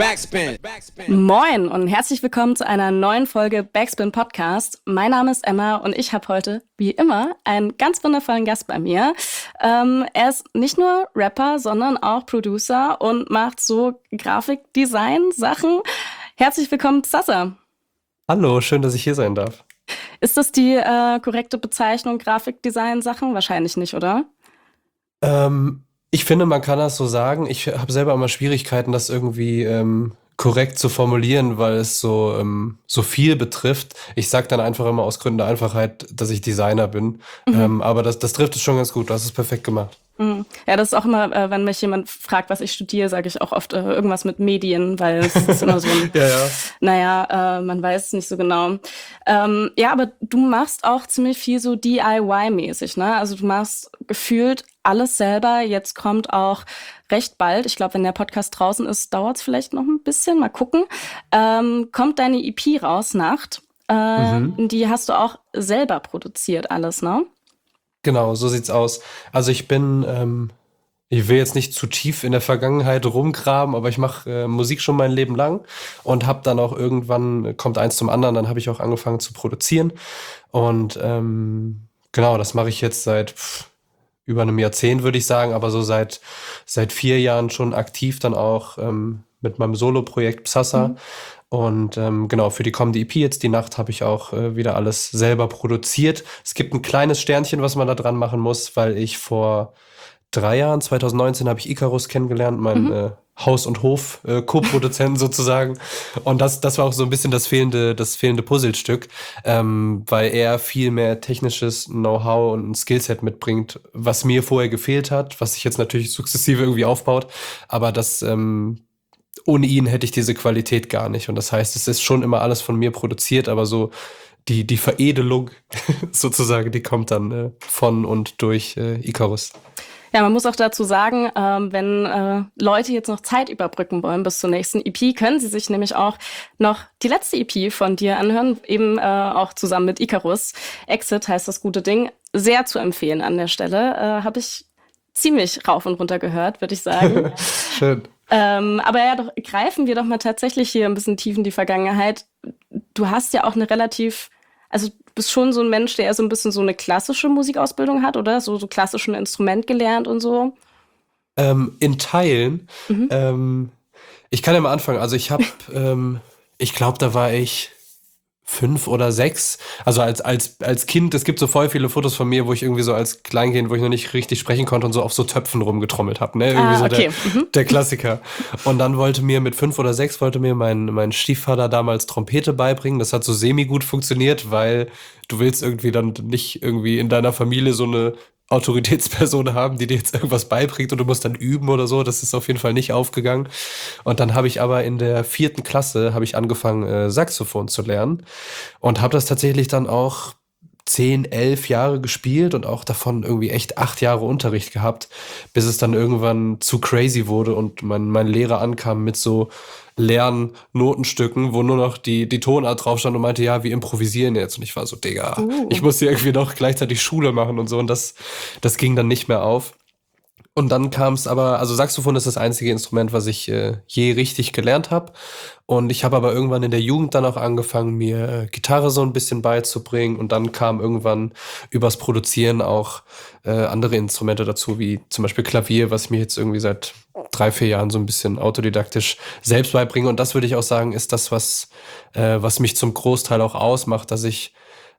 Backspin. Moin und herzlich willkommen zu einer neuen Folge Backspin Podcast. Mein Name ist Emma und ich habe heute, wie immer, einen ganz wundervollen Gast bei mir. Er ist nicht nur Rapper, sondern auch Producer und macht so Grafikdesign-Sachen. Herzlich willkommen, Sasa. Hallo, schön, dass ich hier sein darf. Ist das die korrekte Bezeichnung, Grafikdesign-Sachen? Wahrscheinlich nicht, oder? Ich finde, man kann das so sagen. Ich habe selber immer Schwierigkeiten, das irgendwie korrekt zu formulieren, weil es so viel betrifft. Ich sage dann einfach immer aus Gründen der Einfachheit, dass ich Designer bin. Aber das trifft es schon ganz gut. Du hast es perfekt gemacht. Ja, das ist auch immer, wenn mich jemand fragt, was ich studiere, sage ich auch oft irgendwas mit Medien, weil es ist immer so ein, man weiß es nicht so genau. Ja, aber du machst auch ziemlich viel so DIY-mäßig, ne? Also du machst gefühlt alles selber. Jetzt kommt auch recht bald, ich glaube, wenn der Podcast draußen ist, dauert es vielleicht noch ein bisschen, mal gucken, kommt deine EP raus, Nacht. Die hast du auch selber produziert alles, ne? Genau, so sieht's aus. Also ich bin, ich will jetzt nicht zu tief in der Vergangenheit rumgraben, aber ich mache Musik schon mein Leben lang und habe dann auch irgendwann, kommt eins zum anderen, dann habe ich auch angefangen zu produzieren. Und genau, das mache ich jetzt seit über einem Jahrzehnt, würde ich sagen, aber so seit 4 Jahren schon aktiv dann auch mit meinem Solo-Projekt Psassa. Und genau, für die kommende EP jetzt, die Nacht, habe ich auch wieder alles selber produziert. Es gibt ein kleines Sternchen, was man da dran machen muss, weil ich vor 3 Jahren, 2019, habe ich Icarus kennengelernt, mein Haus- und Hof-Co-Produzenten sozusagen. Und das war auch so ein bisschen das fehlende Puzzlestück, weil er viel mehr technisches Know-how und ein Skillset mitbringt, was mir vorher gefehlt hat, was sich jetzt natürlich sukzessive irgendwie aufbaut. Aber das ohne ihn hätte ich diese Qualität gar nicht. Und das heißt, es ist schon immer alles von mir produziert, aber so die Veredelung sozusagen, die kommt dann von und durch Icarus. Ja, man muss auch dazu sagen, wenn Leute jetzt noch Zeit überbrücken wollen bis zur nächsten EP, können sie sich nämlich auch noch die letzte EP von dir anhören, eben auch zusammen mit Icarus. Exit heißt das gute Ding. Sehr zu empfehlen an der Stelle. Habe ich ziemlich rauf und runter gehört, würde ich sagen. Schön. Aber ja, doch greifen wir doch mal tatsächlich hier ein bisschen tief in die Vergangenheit. Du hast ja auch eine also du bist schon so ein Mensch, der eher so ein bisschen so eine klassische Musikausbildung hat, oder? So klassischen Instrument gelernt und so. In Teilen. Ich kann ja mal anfangen. Also ich habe, ich glaube, da war ich 5 oder 6. Also als Kind, es gibt so voll viele Fotos von mir, wo ich irgendwie so als Kleinkind, wo ich noch nicht richtig sprechen konnte und so auf so Töpfen rumgetrommelt habe, ne? Irgendwie so okay. der Klassiker. Und dann wollte mir mit 5 oder 6 mein Stiefvater damals Trompete beibringen. Das hat so semi-gut funktioniert, weil du willst irgendwie dann nicht irgendwie in deiner Familie so eine Autoritätsperson haben, die dir jetzt irgendwas beibringt und du musst dann üben oder so. Das ist auf jeden Fall nicht aufgegangen. Und dann habe ich aber in der 4. Klasse habe ich angefangen, Saxophon zu lernen und habe das tatsächlich dann auch 10, 11 Jahre gespielt und auch davon irgendwie echt 8 Jahre Unterricht gehabt, bis es dann irgendwann zu crazy wurde und mein Lehrer ankam mit so leeren Notenstücken, wo nur noch die Tonart drauf stand und meinte, ja, wir improvisieren jetzt. Und ich war so, Digga, ich muss hier irgendwie noch gleichzeitig Schule machen und so. Und das ging dann nicht mehr auf. Und dann kam es aber, also Saxophon ist das einzige Instrument, was ich je richtig gelernt habe. Und ich habe aber irgendwann in der Jugend dann auch angefangen, mir Gitarre so ein bisschen beizubringen. Und dann kam irgendwann übers Produzieren auch andere Instrumente dazu, wie zum Beispiel Klavier, was ich mir jetzt irgendwie seit 3, 4 Jahren so ein bisschen autodidaktisch selbst beibringe. Und das würde ich auch sagen, ist das, was mich zum Großteil auch ausmacht, dass ich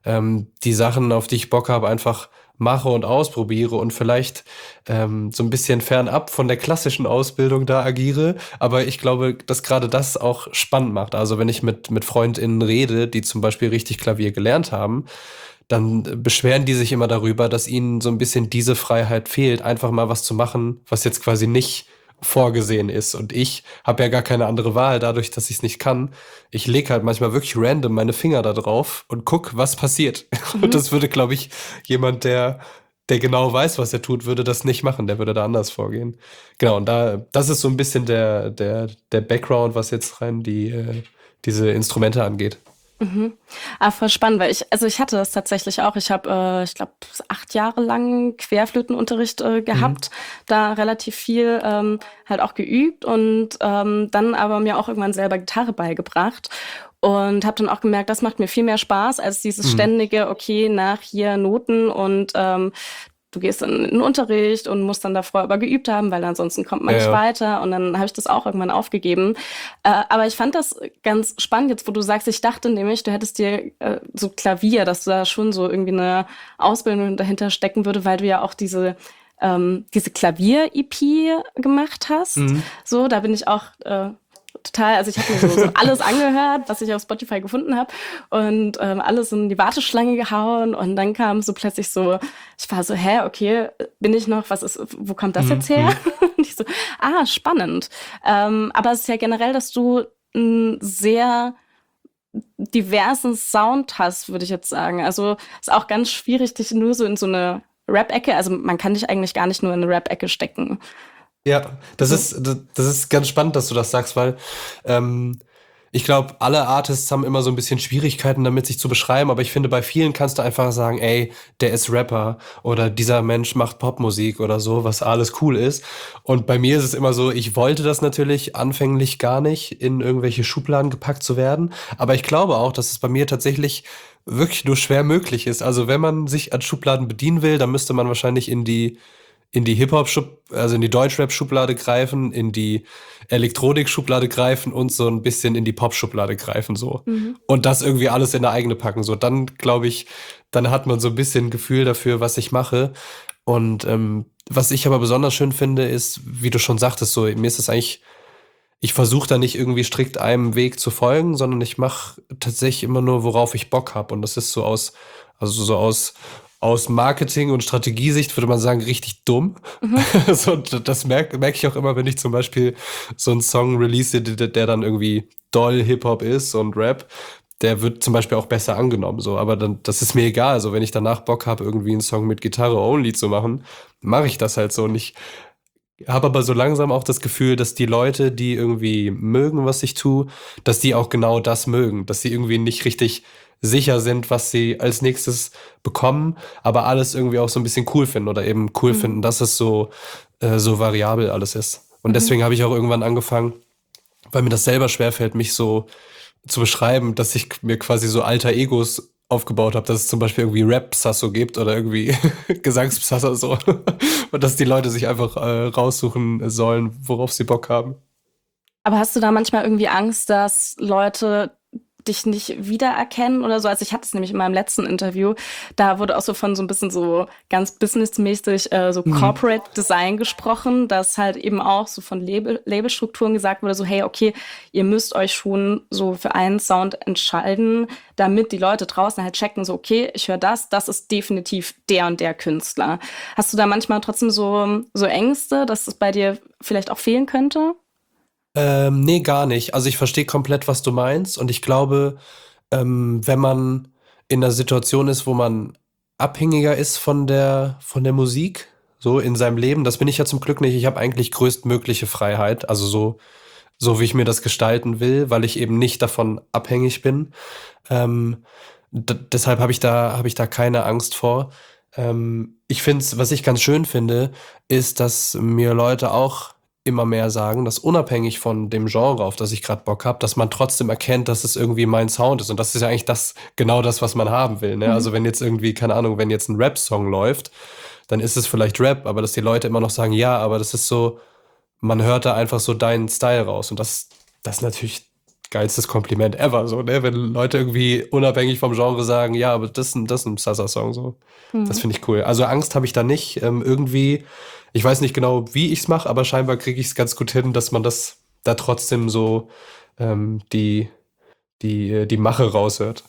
die Sachen, auf die ich Bock habe, einfach mache und ausprobiere und vielleicht so ein bisschen fernab von der klassischen Ausbildung da agiere. Aber ich glaube, dass gerade das auch spannend macht. Also wenn ich mit FreundInnen rede, die zum Beispiel richtig Klavier gelernt haben, dann beschweren die sich immer darüber, dass ihnen so ein bisschen diese Freiheit fehlt, einfach mal was zu machen, was jetzt quasi nicht vorgesehen ist. Und ich habe ja gar keine andere Wahl, dadurch, dass ich es nicht kann. Ich lege halt manchmal wirklich random meine Finger da drauf und guck, was passiert. Und das würde, glaube ich, jemand, der genau weiß, was er tut, würde das nicht machen. Der würde da anders vorgehen. Genau, und das ist so ein bisschen der Background, was jetzt rein diese Instrumente angeht. Mhm. Ah, voll spannend, weil ich hatte das tatsächlich auch. Ich habe, ich glaube, 8 Jahre lang Querflötenunterricht Mhm. gehabt, da relativ viel halt auch geübt und dann aber mir auch irgendwann selber Gitarre beigebracht und habe dann auch gemerkt, das macht mir viel mehr Spaß als dieses Mhm. ständige, okay, nach hier Noten und du gehst dann in den Unterricht und musst dann davor aber geübt haben, weil ansonsten kommt man Ja, nicht ja. weiter. Und dann habe ich das auch irgendwann aufgegeben. Aber ich fand das ganz spannend jetzt, wo du sagst, ich dachte nämlich, du hättest dir so Klavier, dass da schon so irgendwie eine Ausbildung dahinter stecken würde, weil du ja auch diese Klavier-EP gemacht hast. Mhm. So, da bin ich auch total, also ich habe mir so alles angehört, was ich auf Spotify gefunden habe und alles in die Warteschlange gehauen und dann kam so plötzlich so, ich war so, hä, okay, bin ich noch, wo kommt das jetzt Mhm. her? Mhm. Und ich so, spannend. Aber es ist ja generell, dass du einen sehr diversen Sound hast, würde ich jetzt sagen. Also ist auch ganz schwierig, dich nur so in so eine Rap-Ecke, also man kann dich eigentlich gar nicht nur in eine Rap-Ecke stecken. Ja, So. das ist ganz spannend, dass du das sagst, weil ähm, ich glaube, alle Artists haben immer so ein bisschen Schwierigkeiten damit, sich zu beschreiben, aber ich finde, bei vielen kannst du einfach sagen, ey, der ist Rapper oder dieser Mensch macht Popmusik oder so, was alles cool ist. Und bei mir ist es immer so, ich wollte das natürlich anfänglich gar nicht, in irgendwelche Schubladen gepackt zu werden, aber ich glaube auch, dass es bei mir tatsächlich wirklich nur schwer möglich ist. Also wenn man sich an Schubladen bedienen will, dann müsste man wahrscheinlich in die also in die Deutschrap-Schublade greifen, in die Elektronik-Schublade greifen und so ein bisschen in die Pop-Schublade greifen, so. Mhm. Und das irgendwie alles in eine eigene packen, so. Dann, glaube ich, dann hat man so ein bisschen Gefühl dafür, was ich mache. Und was ich aber besonders schön finde, ist, wie du schon sagtest, so, mir ist es eigentlich, ich versuche da nicht irgendwie strikt einem Weg zu folgen, sondern ich mache tatsächlich immer nur, worauf ich Bock habe. Und das ist so aus Marketing- und Strategiesicht würde man sagen, richtig dumm. Mhm. So, das merk ich auch immer, wenn ich zum Beispiel so einen Song release, der dann irgendwie doll Hip-Hop ist und Rap. Der wird zum Beispiel auch besser angenommen, so. Aber dann, das ist mir egal. Also, wenn ich danach Bock habe, irgendwie einen Song mit Gitarre only zu machen, mache ich das halt so. Und ich habe aber so langsam auch das Gefühl, dass die Leute, die irgendwie mögen, was ich tue, dass die auch genau das mögen, dass sie irgendwie nicht richtig sicher sind, was sie als nächstes bekommen, aber alles irgendwie auch so ein bisschen cool finden oder eben cool Mhm. finden, dass es so variabel alles ist. Und Mhm. deswegen habe ich auch irgendwann angefangen, weil mir das selber schwerfällt, mich so zu beschreiben, dass ich mir quasi so alter Egos aufgebaut habe, dass es zum Beispiel irgendwie Rap-Sasso gibt oder irgendwie Gesangspsasso so. Und dass die Leute sich einfach raussuchen sollen, worauf sie Bock haben. Aber hast du da manchmal irgendwie Angst, dass Leute dich nicht wiedererkennen oder so? Also ich hatte es nämlich in meinem letzten Interview, da wurde auch so von so ein bisschen so ganz businessmäßig so Mhm. Corporate Design gesprochen, dass halt eben auch so von Labelstrukturen gesagt wurde, so hey, okay, ihr müsst euch schon so für einen Sound entscheiden, damit die Leute draußen halt checken, so okay, ich höre das, das ist definitiv der und der Künstler. Hast du da manchmal trotzdem so Ängste, dass es bei dir vielleicht auch fehlen könnte? Nee, gar nicht. Also ich verstehe komplett, was du meinst. Und ich glaube, wenn man in einer Situation ist, wo man abhängiger ist von der Musik, so in seinem Leben, das bin ich ja zum Glück nicht. Ich habe eigentlich größtmögliche Freiheit, also so wie ich mir das gestalten will, weil ich eben nicht davon abhängig bin. Ähm, deshalb habe ich da keine Angst vor. Ich finde es, was ich ganz schön finde, ist, dass mir Leute auch immer mehr sagen, dass unabhängig von dem Genre, auf das ich gerade Bock habe, dass man trotzdem erkennt, dass es irgendwie mein Sound ist. Und das ist ja eigentlich genau das, was man haben will. Ne? Mhm. Also wenn jetzt irgendwie, keine Ahnung, wenn jetzt ein Rap-Song läuft, dann ist es vielleicht Rap, aber dass die Leute immer noch sagen, ja, aber das ist so, man hört da einfach so deinen Style raus. Und das ist natürlich geilstes Kompliment ever, so, ne? Wenn Leute irgendwie unabhängig vom Genre sagen, ja, aber das ist ein Sasa-Song, so. Das Mhm. finde ich cool. Also Angst habe ich da nicht. Irgendwie, ich weiß nicht genau, wie ich es mache, aber scheinbar kriege ich es ganz gut hin, dass man das da trotzdem so die, die Mache raushört.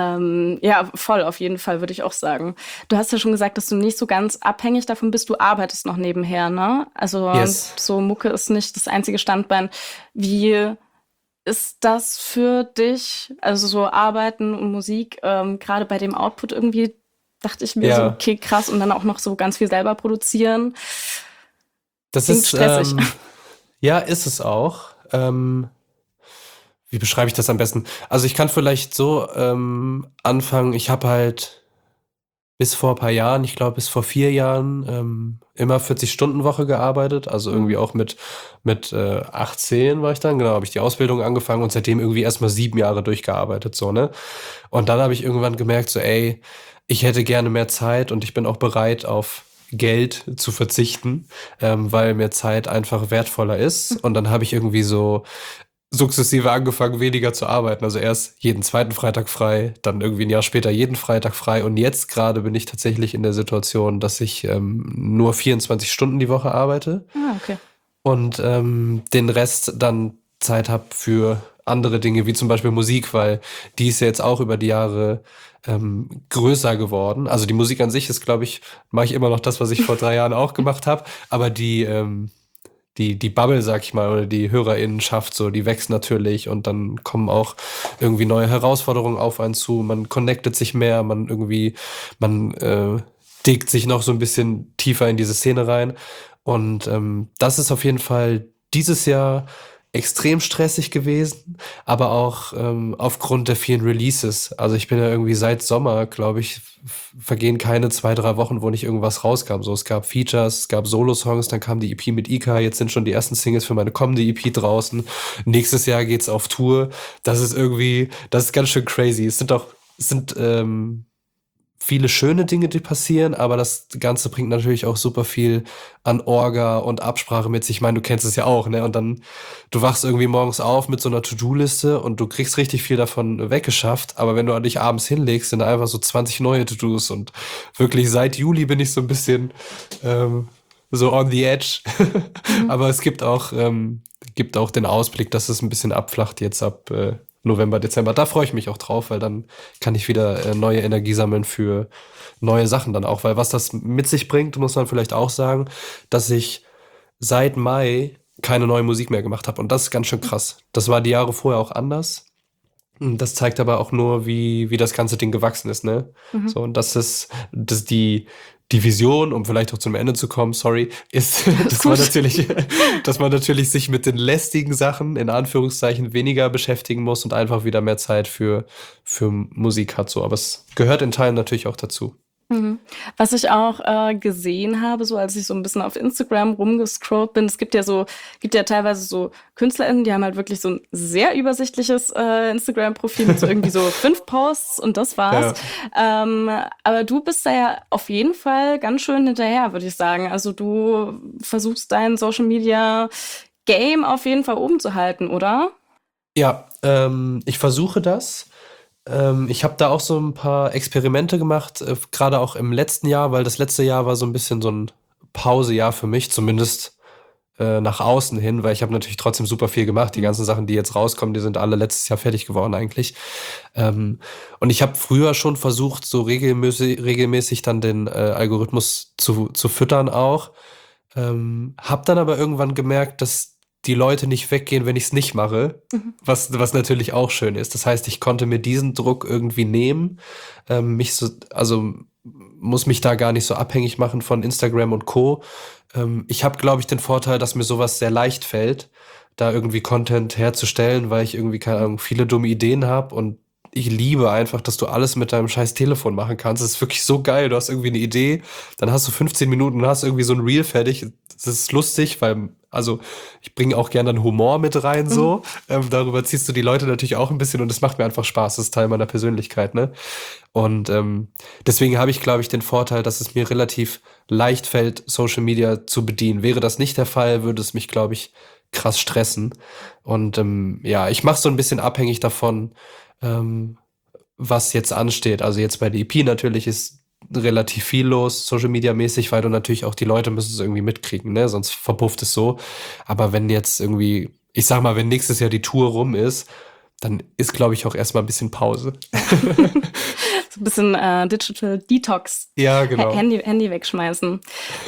Ja, voll, auf jeden Fall, würde ich auch sagen. Du hast ja schon gesagt, dass du nicht so ganz abhängig davon bist, du arbeitest noch nebenher, ne? Also Yes. so Mucke ist nicht das einzige Standbein. Wie ist das für dich? Also so Arbeiten und Musik, gerade bei dem Output irgendwie dachte ich mir so, Ja, okay, krass, und dann auch noch so ganz viel selber produzieren. das Klingt ist, stressig. ja, ist es auch. Wie beschreibe ich das am besten? Also ich kann vielleicht so anfangen. Ich habe halt bis vor ein paar Jahren, ich glaube bis vor 4 Jahren, immer 40-Stunden-Woche gearbeitet. Also irgendwie auch mit 18 war ich dann, genau, habe ich die Ausbildung angefangen und seitdem irgendwie erstmal 7 Jahre durchgearbeitet, so, ne? Und dann habe ich irgendwann gemerkt, so, ey, ich hätte gerne mehr Zeit und ich bin auch bereit, auf Geld zu verzichten, weil mir Zeit einfach wertvoller ist. Und dann habe ich irgendwie so sukzessive angefangen, weniger zu arbeiten. Also erst jeden zweiten Freitag frei, dann irgendwie ein Jahr später jeden Freitag frei. Und jetzt gerade bin ich tatsächlich in der Situation, dass ich nur 24 Stunden die Woche arbeite Ah, okay. und den Rest dann Zeit habe für andere Dinge, wie zum Beispiel Musik, weil die ist ja jetzt auch über die Jahre größer geworden. Also die Musik an sich ist, glaube ich, mache ich immer noch das, was ich vor 3 Jahren auch gemacht habe, aber die Bubble, sag ich mal, oder die HörerInnenschaft, so, die wächst natürlich und dann kommen auch irgendwie neue Herausforderungen auf einen zu. Man connectet sich mehr, man digt sich noch so ein bisschen tiefer in diese Szene rein. Und das ist auf jeden Fall dieses Jahr extrem stressig gewesen, aber auch aufgrund der vielen Releases. Also ich bin ja irgendwie seit Sommer, glaube ich, vergehen keine 2, 3 Wochen, wo nicht irgendwas rauskam. So, es gab Features, es gab Solo-Songs, dann kam die EP mit Ika, jetzt sind schon die ersten Singles für meine kommende EP draußen. Nächstes Jahr geht's auf Tour. Das ist ganz schön crazy. Es sind viele schöne Dinge, die passieren, aber das Ganze bringt natürlich auch super viel an Orga und Absprache mit sich. Ich meine, du kennst es ja auch, ne? Und dann, du wachst irgendwie morgens auf mit so einer To-Do-Liste und du kriegst richtig viel davon weggeschafft, aber wenn du dich abends hinlegst, sind da einfach so 20 neue To-Dos und wirklich seit Juli bin ich so ein bisschen so on the edge. Aber es gibt auch den Ausblick, dass es ein bisschen abflacht jetzt ab November, Dezember. Da freue ich mich auch drauf, weil dann kann ich wieder neue Energie sammeln für neue Sachen dann auch. Weil was das mit sich bringt, muss man vielleicht auch sagen, dass ich seit Mai keine neue Musik mehr gemacht habe. Und das ist ganz schön krass. Das war die Jahre vorher auch anders. Und das zeigt aber auch nur, wie das ganze Ding gewachsen ist, ne? Mhm. So, und das die Vision, um vielleicht auch zum Ende zu kommen, sorry, ist, dass man natürlich sich mit den lästigen Sachen, in Anführungszeichen, weniger beschäftigen muss und einfach wieder mehr Zeit für Musik hat, so. Aber es gehört in Teilen natürlich auch dazu. Mhm. Was ich auch gesehen habe, so als ich so ein bisschen auf Instagram rumgescrollt bin, gibt ja teilweise so KünstlerInnen, die haben halt wirklich so ein sehr übersichtliches Instagram-Profil mit so irgendwie so 5 Posts und das war's. Aber du bist da ja auf jeden Fall ganz schön hinterher, würde ich sagen. Also du versuchst dein Social Media Game auf jeden Fall oben zu halten, oder? Ja, ich versuche das. Ich habe da auch so ein paar Experimente gemacht, gerade auch im letzten Jahr, weil das letzte Jahr war so ein bisschen so ein Pausejahr für mich, zumindest nach außen hin, weil ich habe natürlich trotzdem super viel gemacht. Die ganzen Sachen, die jetzt rauskommen, die sind alle letztes Jahr fertig geworden eigentlich. Und ich habe früher schon versucht, so regelmäßig dann den Algorithmus zu füttern auch. Hab dann aber irgendwann gemerkt, dass die Leute nicht weggehen, wenn ich es nicht mache, Mhm. was natürlich auch schön ist. Das heißt, ich konnte mir diesen Druck irgendwie nehmen, also muss mich da gar nicht so abhängig machen von Instagram und Co. Ich habe, glaube ich, den Vorteil, dass mir sowas sehr leicht fällt, da irgendwie Content herzustellen, weil ich irgendwie, keine Ahnung, viele dumme Ideen habe und ich liebe einfach, dass du alles mit deinem scheiß Telefon machen kannst. Das ist wirklich so geil. Du hast irgendwie eine Idee, dann hast du 15 Minuten und hast irgendwie so ein Reel fertig. Das ist lustig, weil, also, ich bringe auch gerne dann Humor mit rein, so. Darüber ziehst du die Leute natürlich auch ein bisschen und es macht mir einfach Spaß. Das ist Teil meiner Persönlichkeit, ne? Und deswegen habe ich, glaube ich, den Vorteil, dass es mir relativ leicht fällt, Social Media zu bedienen. Wäre das nicht der Fall, würde es mich, glaube ich, krass stressen. Und ja, ich mache so ein bisschen abhängig davon, was jetzt ansteht. Also jetzt bei der EP natürlich ist relativ viel los, Social Media mäßig, weil du natürlich auch die Leute müssen es irgendwie mitkriegen, ne? Sonst verpufft es so. Aber wenn jetzt irgendwie, ich sag mal, wenn nächstes Jahr die Tour rum ist, dann ist, glaube ich, auch erstmal ein bisschen Pause. So ein bisschen Digital Detox. Ja, genau. Handy wegschmeißen.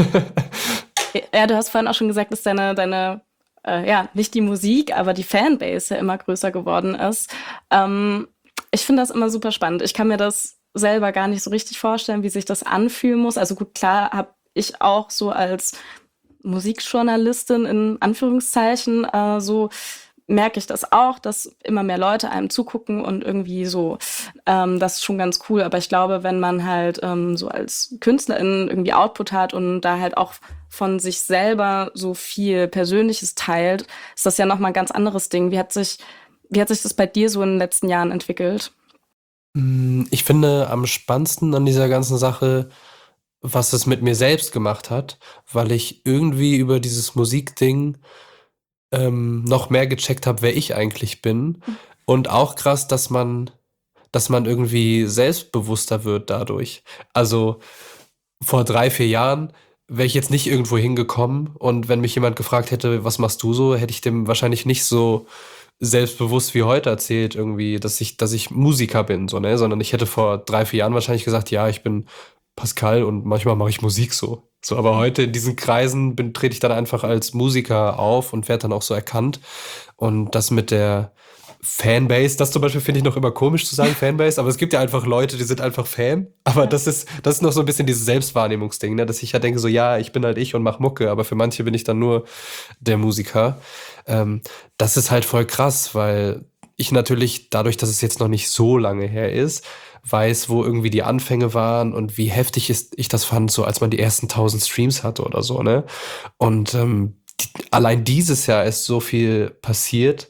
Ja, du hast vorhin auch schon gesagt, dass deine ja, nicht die Musik, aber die Fanbase ja immer größer geworden ist. Ich finde das immer super spannend. Ich kann mir das selber gar nicht so richtig vorstellen, wie sich das anfühlen muss. Also gut, klar habe ich auch so als Musikjournalistin in Anführungszeichen so merke ich das auch, dass immer mehr Leute einem zugucken und irgendwie so, das ist schon ganz cool. Aber ich glaube, wenn man halt so als Künstlerin irgendwie Output hat und da halt auch von sich selber so viel Persönliches teilt, ist das ja nochmal ein ganz anderes Ding. Wie hat sich das bei dir so in den letzten Jahren entwickelt? Ich finde am spannendsten an dieser ganzen Sache, was es mit mir selbst gemacht hat, weil ich irgendwie über dieses Musikding noch mehr gecheckt habe, wer ich eigentlich bin. Und auch krass, dass man irgendwie selbstbewusster wird dadurch. Also vor 3, 4 Jahren wäre ich jetzt nicht irgendwo hingekommen und wenn mich jemand gefragt hätte, was machst du so, hätte ich dem wahrscheinlich nicht so selbstbewusst wie heute erzählt, irgendwie, dass ich Musiker bin, so, ne? Sondern ich hätte vor 3, 4 Jahren wahrscheinlich gesagt, ja, ich bin Pascal und manchmal mache ich Musik so. So, aber heute in diesen Kreisen trete ich dann einfach als Musiker auf und werde dann auch so erkannt. Und das mit der Fanbase, das zum Beispiel finde ich noch immer komisch zu sagen, Fanbase, aber es gibt ja einfach Leute, die sind einfach Fan. Aber das ist noch so ein bisschen dieses Selbstwahrnehmungsding, ne? Dass ich ja denke, so ja, ich bin halt ich und mach Mucke, aber für manche bin ich dann nur der Musiker. Das ist halt voll krass, weil ich natürlich, dadurch, dass es jetzt noch nicht so lange her ist, weiß, wo irgendwie die Anfänge waren und wie heftig ich das fand, so als man die ersten 1000 Streams hatte oder so, ne? Und allein dieses Jahr ist so viel passiert,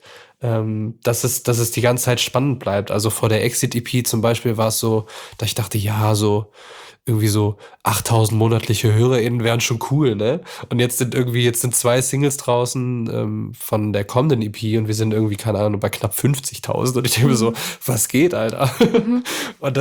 dass es die ganze Zeit spannend bleibt. Also vor der Exit-EP zum Beispiel war es so, dass ich dachte, ja, so irgendwie so 8000 monatliche HörerInnen wären schon cool, ne? Und jetzt sind 2 Singles draußen von der kommenden EP und wir sind irgendwie, keine Ahnung, bei knapp 50.000 und ich denke mir so, was geht, Alter? Und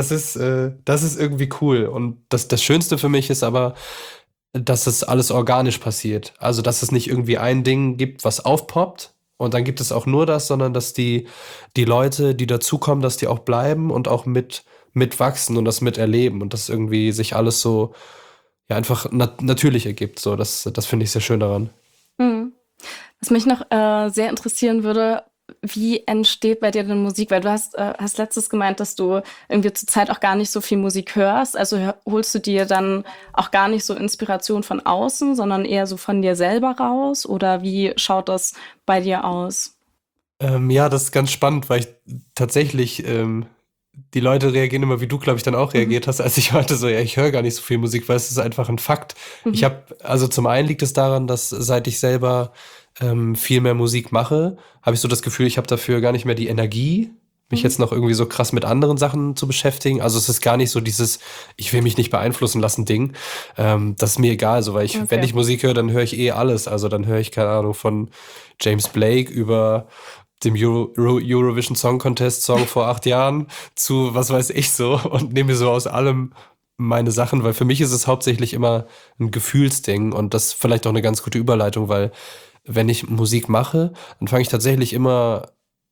das ist irgendwie cool. Und das Schönste für mich ist aber, dass es alles organisch passiert. Also, dass es nicht irgendwie ein Ding gibt, was aufpoppt und dann gibt es auch nur das, sondern dass die Leute, die dazukommen, dass die auch bleiben und auch mitwachsen und das miterleben und dass irgendwie sich alles so ja einfach natürlich ergibt. So, das finde ich sehr schön daran. Mhm. Was mich noch sehr interessieren würde, wie entsteht bei dir denn Musik? Weil du hast letztes gemeint, dass du irgendwie zur Zeit auch gar nicht so viel Musik hörst. Also holst du dir dann auch gar nicht so Inspiration von außen, sondern eher so von dir selber raus? Oder wie schaut das bei dir aus? Ja, das ist ganz spannend, weil ich tatsächlich, die Leute reagieren immer, wie du, glaube ich, dann auch Mhm. reagiert hast, als ich meinte, so, ja, ich höre gar nicht so viel Musik, weil es ist einfach ein Fakt. Mhm. Also zum einen liegt es daran, dass seit ich selber viel mehr Musik mache, habe ich so das Gefühl, ich habe dafür gar nicht mehr die Energie, mich Mhm. jetzt noch irgendwie so krass mit anderen Sachen zu beschäftigen. Also es ist gar nicht so dieses, ich will mich nicht beeinflussen lassen Ding. Das ist mir egal, so, weil wenn Okay. ich Musik höre, dann höre ich eh alles. Also dann höre ich, keine Ahnung, von James Blake über dem Eurovision Song Contest Song vor 8 Jahren zu was weiß ich so und nehme mir so aus allem meine Sachen, weil für mich ist es hauptsächlich immer ein Gefühlsding und das ist vielleicht auch eine ganz gute Überleitung, weil wenn ich Musik mache, dann fange ich tatsächlich immer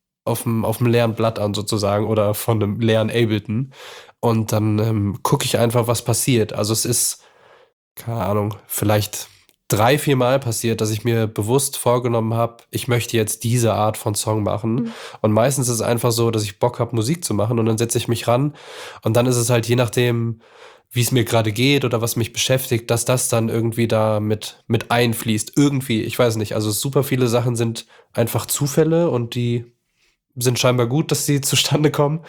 auf dem leeren Blatt an sozusagen oder von einem leeren Ableton und dann gucke ich einfach, was passiert. Also es ist keine Ahnung, vielleicht 3, 4 Mal passiert, dass ich mir bewusst vorgenommen habe, ich möchte jetzt diese Art von Song machen. Mhm. Und meistens ist es einfach so, dass ich Bock habe, Musik zu machen und dann setze ich mich ran und dann ist es halt je nachdem, wie es mir gerade geht oder was mich beschäftigt, dass das dann irgendwie da mit einfließt. Irgendwie, ich weiß nicht. Also super viele Sachen sind einfach Zufälle und die sind scheinbar gut, dass sie zustande kommen.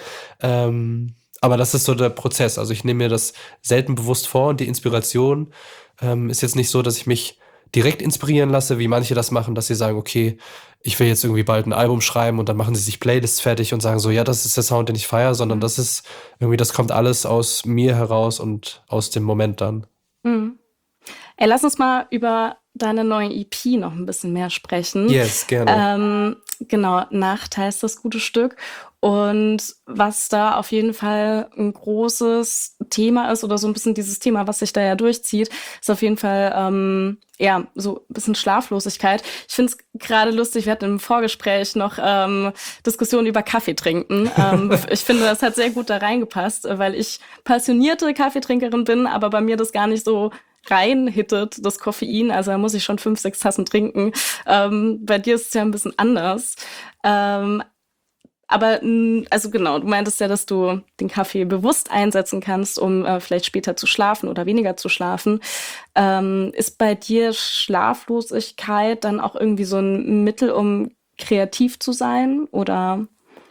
Aber das ist so der Prozess. Also ich nehme mir das selten bewusst vor und die Inspiration ist jetzt nicht so, dass ich mich direkt inspirieren lasse, wie manche das machen, dass sie sagen, okay, ich will jetzt irgendwie bald ein Album schreiben und dann machen sie sich Playlists fertig und sagen so, ja, das ist der Sound, den ich feiere, sondern Mhm. das ist irgendwie, das kommt alles aus mir heraus und aus dem Moment dann. Mhm. Ey, lass uns mal über deine neue EP noch ein bisschen mehr sprechen. Yes, gerne. Genau, Nacht heißt das gute Stück. Und was da auf jeden Fall ein großes Thema ist oder so ein bisschen dieses Thema, was sich da ja durchzieht, ist auf jeden Fall ja so ein bisschen Schlaflosigkeit. Ich finde es gerade lustig, wir hatten im Vorgespräch noch Diskussionen über Kaffee trinken. Ich finde, das hat sehr gut da reingepasst, weil ich passionierte Kaffeetrinkerin bin, aber bei mir das gar nicht so reinhittet, das Koffein. Also da muss ich schon 5, 6 Tassen trinken. Bei dir ist es ja ein bisschen anders. Aber also genau, du meintest ja, dass du den Kaffee bewusst einsetzen kannst, um vielleicht später zu schlafen oder weniger zu schlafen. Ist bei dir Schlaflosigkeit dann auch irgendwie so ein Mittel, um kreativ zu sein? Oder?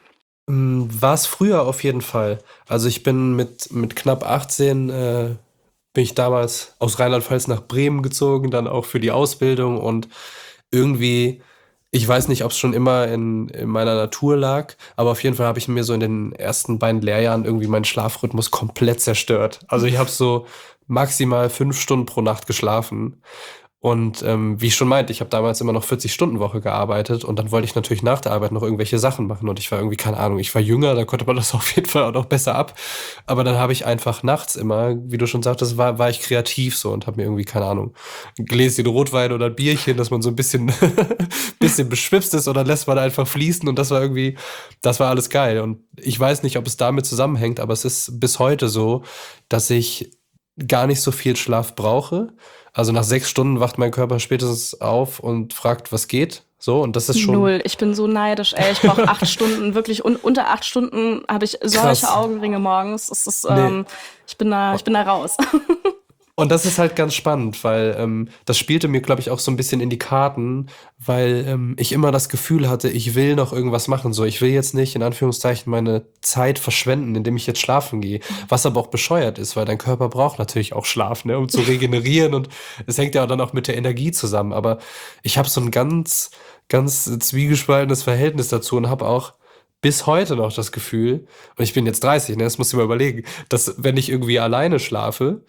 War es früher auf jeden Fall. Also ich bin mit knapp 18, bin ich damals aus Rheinland-Pfalz nach Bremen gezogen, dann auch für die Ausbildung und irgendwie, ich weiß nicht, ob es schon immer in meiner Natur lag, aber auf jeden Fall habe ich mir so in den ersten beiden Lehrjahren irgendwie meinen Schlafrhythmus komplett zerstört. Also ich habe so maximal 5 Stunden pro Nacht geschlafen. Und wie ich schon meinte, ich habe damals immer noch 40-Stunden-Woche gearbeitet und dann wollte ich natürlich nach der Arbeit noch irgendwelche Sachen machen und ich war irgendwie, keine Ahnung, ich war jünger, da konnte man das auf jeden Fall auch noch besser ab. Aber dann habe ich einfach nachts immer, wie du schon sagtest, war ich kreativ so und habe mir irgendwie, keine Ahnung, ein Gläschen Rotwein oder ein Bierchen, dass man so ein bisschen, bisschen beschwipst ist oder lässt man einfach fließen und das war irgendwie, das war alles geil. Und ich weiß nicht, ob es damit zusammenhängt, aber es ist bis heute so, dass ich gar nicht so viel Schlaf brauche. Also nach 6 Stunden wacht mein Körper spätestens auf und fragt, was geht. So, und das ist schon Null. Ich bin so neidisch, ey. Ich brauche 8 Stunden, wirklich unter 8 Stunden habe ich solche krass. Augenringe morgens. Nee. Ich bin da raus. Und das ist halt ganz spannend, weil das spielte mir, glaube ich, auch so ein bisschen in die Karten, weil ich immer das Gefühl hatte, ich will noch irgendwas machen. So, ich will jetzt nicht in Anführungszeichen meine Zeit verschwenden, indem ich jetzt schlafen gehe. Was aber auch bescheuert ist, weil dein Körper braucht natürlich auch Schlaf, ne, um zu regenerieren. Und es hängt ja dann auch mit der Energie zusammen. Aber ich habe so ein ganz zwiegespaltenes Verhältnis dazu und habe auch bis heute noch das Gefühl, und ich bin jetzt 30, ne, das musst du dir mal überlegen, dass wenn ich irgendwie alleine schlafe,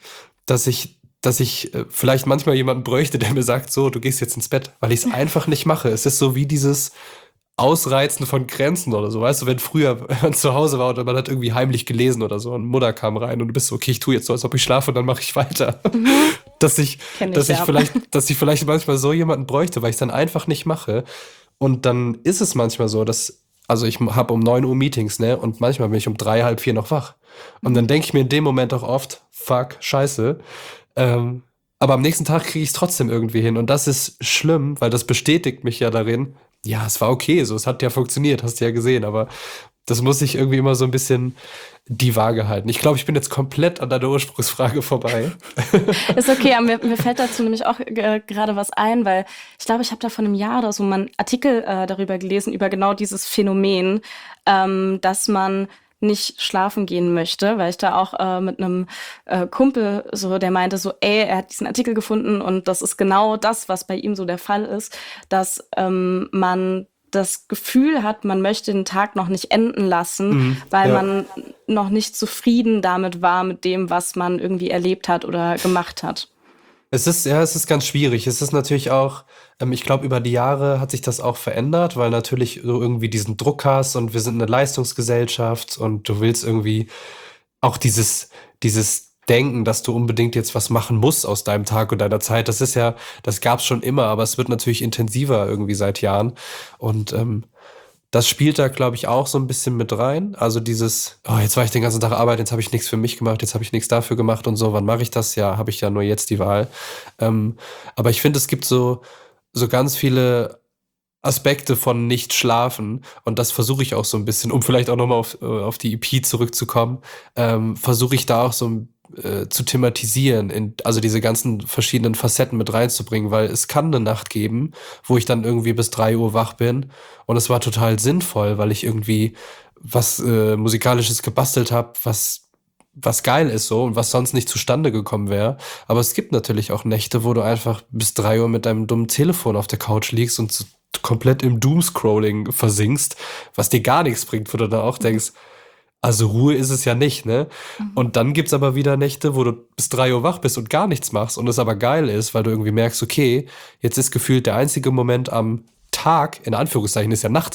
dass ich vielleicht manchmal jemanden bräuchte, der mir sagt, so, du gehst jetzt ins Bett, weil ich es einfach nicht mache. Es ist so wie dieses Ausreizen von Grenzen oder so. Weißt du, wenn früher man zu Hause war oder man hat irgendwie heimlich gelesen oder so und Mutter kam rein und du bist so, okay, ich tue jetzt so, als ob ich schlafe und dann mache ich weiter. Mhm. Dass ich, Kenn ich dass ich ja. vielleicht manchmal so jemanden bräuchte, weil ich es dann einfach nicht mache. Und dann ist es manchmal so, also ich habe um 9 Uhr Meetings, ne? Und manchmal bin ich um 3, halb 4 noch wach. Und dann denke ich mir in dem Moment auch oft, fuck, scheiße. Ähm, aber am nächsten Tag kriege ich es trotzdem irgendwie hin. Und das ist schlimm, weil das bestätigt mich ja darin, ja, es war okay, so, es hat ja funktioniert, hast du ja gesehen, aber das muss ich irgendwie immer so ein bisschen die Waage halten. Ich glaube, ich bin jetzt komplett an deiner Ursprungsfrage vorbei. Ist okay, aber mir fällt dazu nämlich auch gerade was ein, weil ich glaube, ich habe da vor einem Jahr oder so mal einen Artikel darüber gelesen, über genau dieses Phänomen, dass man nicht schlafen gehen möchte, weil ich da auch mit einem Kumpel so, der meinte so, ey, er hat diesen Artikel gefunden und das ist genau das, was bei ihm so der Fall ist, dass man das Gefühl hat, man möchte den Tag noch nicht enden lassen, Mhm, weil ja. man noch nicht zufrieden damit war, mit dem, was man irgendwie erlebt hat oder gemacht hat. Es ist ganz schwierig. Es ist natürlich auch, ich glaube, über die Jahre hat sich das auch verändert, weil natürlich du irgendwie diesen Druck hast und wir sind eine Leistungsgesellschaft und du willst irgendwie auch dieses Denken, dass du unbedingt jetzt was machen musst aus deinem Tag und deiner Zeit. Das gab's schon immer, aber es wird natürlich intensiver irgendwie seit Jahren. Und das spielt da, glaube ich, auch so ein bisschen mit rein. Also dieses, oh, jetzt war ich den ganzen Tag arbeiten, jetzt habe ich nichts für mich gemacht, jetzt habe ich nichts dafür gemacht und so. Wann mache ich das? Ja, habe ich ja nur jetzt die Wahl. Aber ich finde, es gibt so ganz viele Aspekte von nicht schlafen und das versuche ich auch so ein bisschen, um vielleicht auch nochmal auf die EP zurückzukommen, versuche ich da auch so zu thematisieren, also diese ganzen verschiedenen Facetten mit reinzubringen, weil es kann eine Nacht geben, wo ich dann irgendwie bis 3 Uhr wach bin und es war total sinnvoll, weil ich irgendwie was Musikalisches gebastelt habe, was geil ist so und was sonst nicht zustande gekommen wäre. Aber es gibt natürlich auch Nächte, wo du einfach bis 3 Uhr mit deinem dummen Telefon auf der Couch liegst und so komplett im Doomscrolling versinkst, was dir gar nichts bringt, wo du dann auch denkst, also Ruhe ist es ja nicht, ne? Und dann gibt's aber wieder Nächte, wo du bis 3 Uhr wach bist und gar nichts machst und es aber geil ist, weil du irgendwie merkst, okay, jetzt ist gefühlt der einzige Moment am Tag, in Anführungszeichen ist ja Nacht,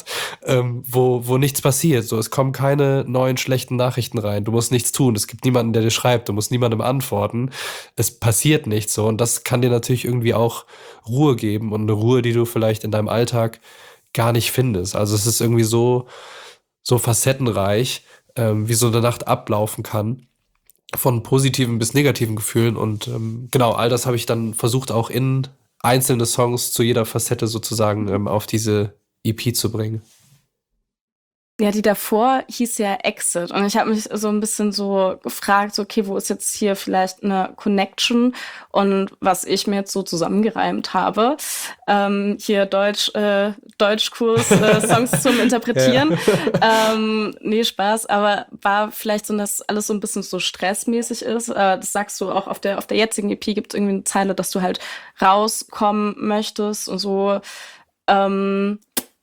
wo nichts passiert. So, es kommen keine neuen schlechten Nachrichten rein. Du musst nichts tun. Es gibt niemanden, der dir schreibt. Du musst niemandem antworten. Es passiert nichts so. Und das kann dir natürlich irgendwie auch Ruhe geben und eine Ruhe, die du vielleicht in deinem Alltag gar nicht findest. Also es ist irgendwie so facettenreich, wie so eine Nacht ablaufen kann. Von positiven bis negativen Gefühlen. Und genau, all das habe ich dann versucht auch in einzelne Songs zu jeder Facette sozusagen auf diese EP zu bringen. Ja, die davor hieß ja Exit. Und ich habe mich so ein bisschen so gefragt, so, okay, wo ist jetzt hier vielleicht eine Connection? Und was ich mir jetzt so zusammengereimt habe, hier Deutschkurs, Songs zum Ja. Interpretieren. Nee, Spaß, aber war vielleicht so, dass alles so ein bisschen so stressmäßig ist. Das sagst du auch auf der jetzigen EP gibt es irgendwie eine Zeile, dass du halt rauskommen möchtest und so. Ähm,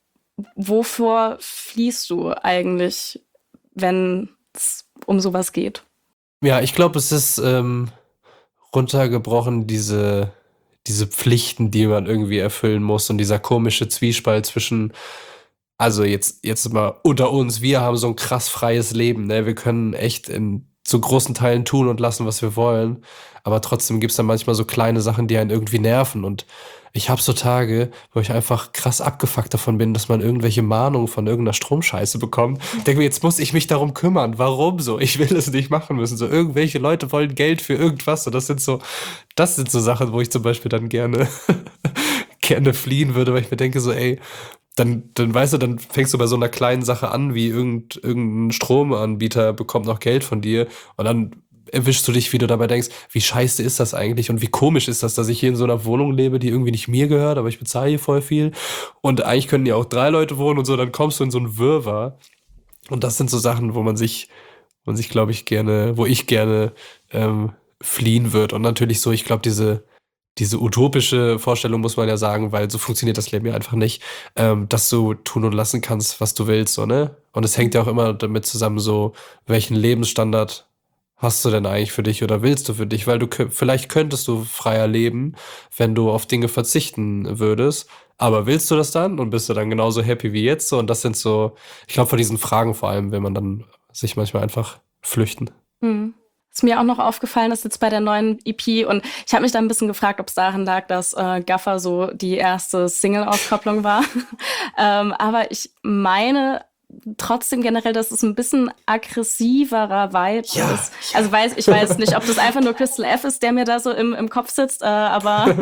Wovor fließt du eigentlich, wenn es um sowas geht? Ja, ich glaube, es ist runtergebrochen, diese Pflichten, die man irgendwie erfüllen muss und dieser komische Zwiespalt zwischen, also jetzt mal unter uns, wir haben so ein krass freies Leben, ne? Wir können echt in so großen Teilen tun und lassen, was wir wollen, aber trotzdem gibt's dann manchmal so kleine Sachen, die einen irgendwie nerven und ich habe so Tage, wo ich einfach krass abgefuckt davon bin, dass man irgendwelche Mahnungen von irgendeiner Stromscheiße bekommt. Ich denke mir, jetzt muss ich mich darum kümmern. Warum so? Ich will es nicht machen müssen. So irgendwelche Leute wollen Geld für irgendwas und das sind so Sachen, wo ich zum Beispiel dann gerne gerne fliehen würde, weil ich mir denke so, ey, dann weißt du, dann fängst du bei so einer kleinen Sache an, wie irgendein Stromanbieter bekommt noch Geld von dir und dann erwischst du dich, wie du dabei denkst, wie scheiße ist das eigentlich und wie komisch ist das, dass ich hier in so einer Wohnung lebe, die irgendwie nicht mir gehört, aber ich bezahle hier voll viel und eigentlich können ja auch 3 Leute wohnen und so, dann kommst du in so einen Wirrwarr und das sind so Sachen, wo man sich, glaube ich, gerne, wo ich gerne fliehen würde und natürlich so, ich glaube, diese utopische Vorstellung muss man ja sagen, weil so funktioniert das Leben ja einfach nicht, dass du tun und lassen kannst, was du willst, so, ne? Und es hängt ja auch immer damit zusammen, so, welchen Lebensstandard hast du denn eigentlich für dich oder willst du für dich? Weil vielleicht könntest du freier leben, wenn du auf Dinge verzichten würdest. Aber willst du das dann und bist du dann genauso happy wie jetzt? So, und das sind so, ich glaube, vor diesen Fragen vor allem, will man dann sich manchmal einfach flüchten. Hm. Was mir auch noch aufgefallen ist jetzt bei der neuen EP und ich habe mich da ein bisschen gefragt, ob es daran lag, dass Gaffer so die erste Single-Auskopplung war. Aber ich meine trotzdem generell, dass es ein bisschen aggressiverer Vibe Ja, ist. Also ich weiß nicht, ob das einfach nur Crystal F ist, der mir da so im Kopf sitzt, aber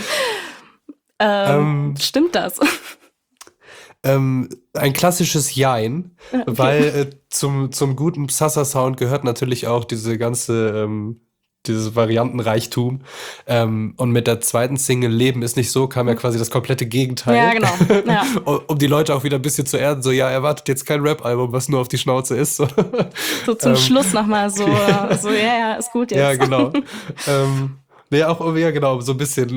ähm, stimmt das? ein klassisches Jein, Okay. weil zum guten Psassa-Sound gehört natürlich auch dieses Variantenreichtum. Und mit der zweiten Single Leben ist nicht so, kam ja quasi das komplette Ja, Gegenteil. genau. Ja. Um die Leute auch wieder ein bisschen zu erden, so ja, erwartet jetzt kein Rap-Album, was nur auf die Schnauze ist. So, So zum ähm, Schluss nochmal so, ja, ist gut ja, jetzt. genau. Nee, auch, ja, genau, so ein bisschen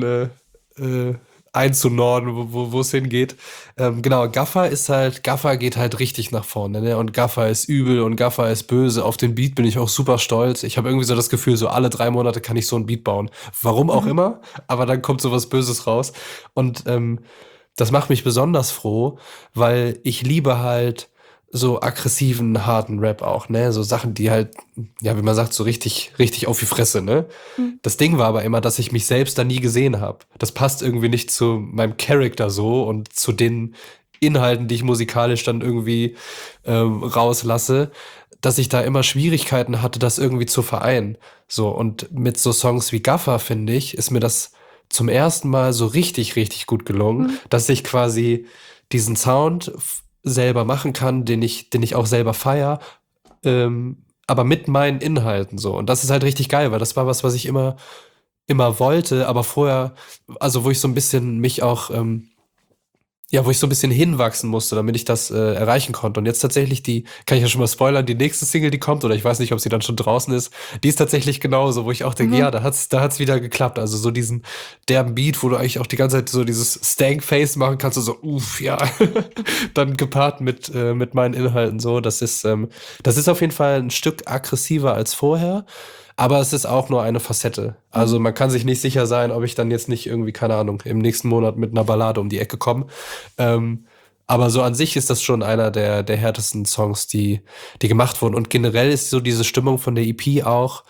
einzunorden, wo es hingeht. Genau, Gaffer geht halt richtig nach vorne, ne? Und Gaffer ist übel und Gaffer ist böse. Auf den Beat bin ich auch super stolz. Ich habe irgendwie so das Gefühl, so alle 3 Monate kann ich so ein Beat bauen. Warum auch Mhm. immer, aber dann kommt so was Böses raus. Und das macht mich besonders froh, weil ich liebe halt so aggressiven, harten Rap auch, ne? So Sachen, die halt, ja, wie man sagt, so richtig, richtig auf die Fresse, ne? Mhm. Das Ding war aber immer, dass ich mich selbst da nie gesehen habe. Das passt irgendwie nicht zu meinem Charakter so und zu den Inhalten, die ich musikalisch dann irgendwie rauslasse, dass ich da immer Schwierigkeiten hatte, das irgendwie zu vereinen. So, und mit so Songs wie Gaffer, finde ich, ist mir das zum ersten Mal so richtig, richtig gut gelungen, Mhm. dass ich quasi diesen Sound selber machen kann, den ich auch selber feier, aber mit meinen Inhalten so. Und das ist halt richtig geil, weil das war was ich immer wollte, aber vorher, also wo ich so ein bisschen mich auch, ja, wo ich so ein bisschen hinwachsen musste, damit ich das erreichen konnte. Und jetzt tatsächlich kann ich ja schon mal spoilern, die nächste Single, die kommt, oder ich weiß nicht, ob sie dann schon draußen ist, die ist tatsächlich genauso, wo ich auch denke, Mhm. ja, da hat's wieder geklappt. Also so diesen derben Beat, wo du eigentlich auch die ganze Zeit so dieses Stank-Face machen kannst, so, uff, ja. Dann gepaart mit meinen Inhalten so. Das ist auf jeden Fall ein Stück aggressiver als vorher. Aber es ist auch nur eine Facette. Also Mhm. man kann sich nicht sicher sein, ob ich dann jetzt nicht irgendwie, keine Ahnung, im nächsten Monat mit einer Ballade um die Ecke komme. Ähm, aber so an sich ist das schon einer der härtesten Songs, die gemacht wurden. Und generell ist so diese Stimmung von der EP auch,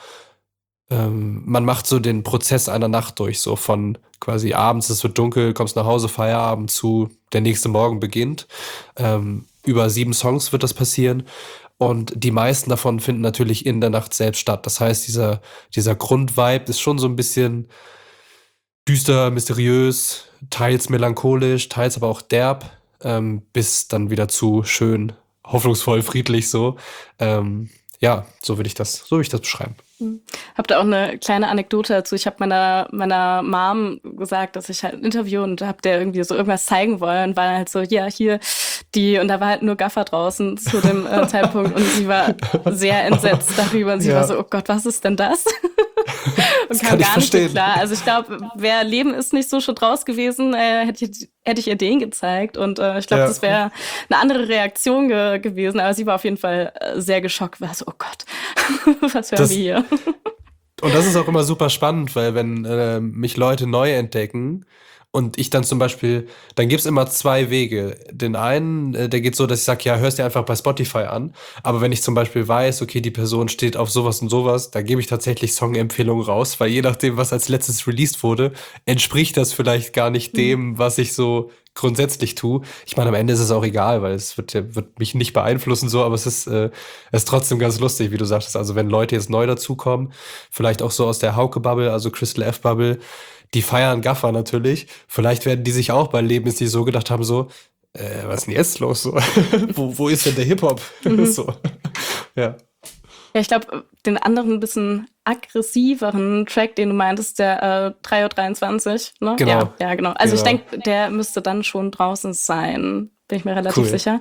man macht so den Prozess einer Nacht durch, so von quasi abends, es wird dunkel, kommst nach Hause, Feierabend zu, der nächste Morgen beginnt. Über 7 Songs wird das passieren. Und die meisten davon finden natürlich in der Nacht selbst statt. Das heißt, dieser Grundvibe ist schon so ein bisschen düster, mysteriös, teils melancholisch, teils aber auch derb, bis dann wieder zu schön hoffnungsvoll, friedlich so. Ja, so würde ich das beschreiben. Hab da auch eine kleine Anekdote dazu. Ich habe meiner Mom gesagt, dass ich halt ein Interview und hab der irgendwie so irgendwas zeigen wollen, war halt so, ja, hier die, und da war halt nur Gaffer draußen zu dem Zeitpunkt und sie war sehr entsetzt darüber und sie war so, oh Gott, was ist denn das? Und kam gar nicht so klar. Also ich glaube, wäre Leben ist nicht so schon draus gewesen, hätte ich ihr den gezeigt und ich glaube, das wäre eine andere Reaktion gewesen, aber sie war auf jeden Fall sehr geschockt, war so, oh Gott, was hören wir hier? Und das ist auch immer super spannend, weil wenn mich Leute neu entdecken und ich dann zum Beispiel, dann gibt's immer zwei Wege. Den einen, der geht so, dass ich sage, ja, hörst dir einfach bei Spotify an. Aber wenn ich zum Beispiel weiß, okay, die Person steht auf sowas und sowas, dann gebe ich tatsächlich Songempfehlungen raus, weil je nachdem, was als letztes released wurde, entspricht das vielleicht gar nicht dem, was ich so grundsätzlich tue. Ich meine, am Ende ist es auch egal, weil es wird mich nicht beeinflussen so, aber es ist trotzdem ganz lustig, wie du sagtest. Also wenn Leute jetzt neu dazukommen, vielleicht auch so aus der Hauke-Bubble, also Crystal F-Bubble, die feiern Gaffer natürlich. Vielleicht werden die sich auch bei Leben ist die so gedacht haben, so, was ist denn jetzt los? So? wo ist denn der Hip-Hop? So. Ja. Ja, ich glaube, den anderen ein bisschen aggressiveren Track, den du meintest, der 3:23 Uhr, ne? Genau. Ja, genau. Also ich denke, der müsste dann schon draußen sein, bin ich mir relativ sicher.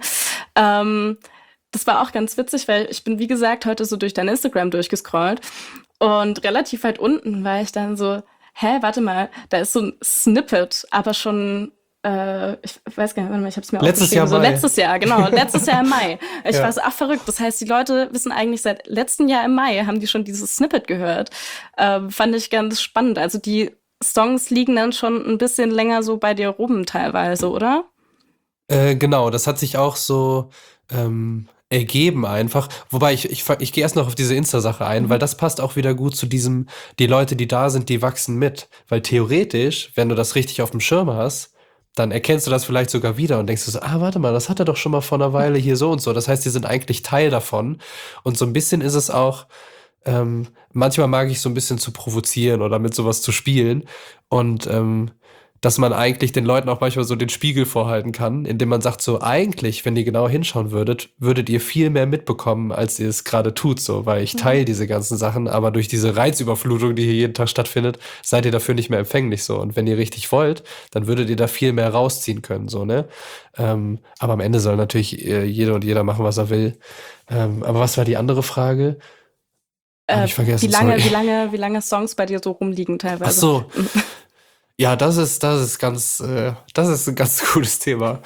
Das war auch ganz witzig, weil ich bin, wie gesagt, heute so durch dein Instagram durchgescrollt und relativ weit unten war ich dann so, warte mal, da ist so ein Snippet, aber schon ich weiß gar nicht, warte mal, ich habe es mir aufgeschrieben. Letztes Jahr, genau, letztes Jahr im Mai. Ich war so, verrückt. Das heißt, die Leute wissen eigentlich seit letztem Jahr im Mai, haben die schon dieses Snippet gehört. Fand ich ganz spannend. Also die Songs liegen dann schon ein bisschen länger so bei dir rum teilweise, oder? Genau, das hat sich auch so ergeben einfach. Wobei, ich gehe erst noch auf diese Insta-Sache ein, weil das passt auch wieder gut zu diesem, die Leute, die da sind, die wachsen mit. Weil theoretisch, wenn du das richtig auf dem Schirm hast, dann erkennst du das vielleicht sogar wieder und denkst du so, warte mal, das hat er doch schon mal vor einer Weile hier so und so. Das heißt, die sind eigentlich Teil davon. Und so ein bisschen ist es auch, manchmal mag ich so ein bisschen zu provozieren oder mit sowas zu spielen. Und dass man eigentlich den Leuten auch manchmal so den Spiegel vorhalten kann, indem man sagt so, eigentlich, wenn ihr genau hinschauen würdet ihr viel mehr mitbekommen, als ihr es gerade tut, so, weil ich teile diese ganzen Sachen, aber durch diese Reizüberflutung, die hier jeden Tag stattfindet, seid ihr dafür nicht mehr empfänglich, so. Und wenn ihr richtig wollt, dann würdet ihr da viel mehr rausziehen können, so, ne? Aber am Ende soll natürlich jede und jeder machen, was er will. Aber was war die andere Frage? Hab ich vergessen, wie lange Songs bei dir so rumliegen teilweise? Ach so. Ja, das ist ein ganz cooles Thema.